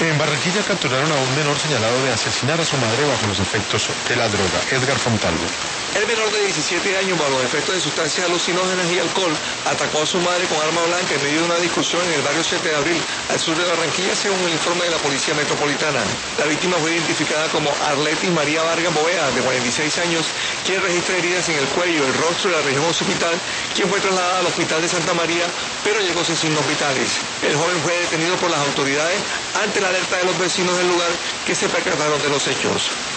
En Barranquilla capturaron a un menor señalado de asesinar a su madre bajo los efectos de la droga. Edgar Fontalvo. El menor de 17 años, bajo los efectos de sustancias alucinógenas y alcohol, atacó a su madre con arma blanca en medio de una discusión en el barrio 7 de abril, al sur de Barranquilla, según el informe de la Policía Metropolitana. La víctima fue identificada como Arletis María Vargas Boea, de 46 años, quien registra heridas en el cuello, el rostro y la región occipital, quien fue trasladada al hospital de Santa María, pero llegó sin signos vitales. El joven fue detenido por las autoridades ante la alerta de los vecinos del lugar que se percataron de los hechos.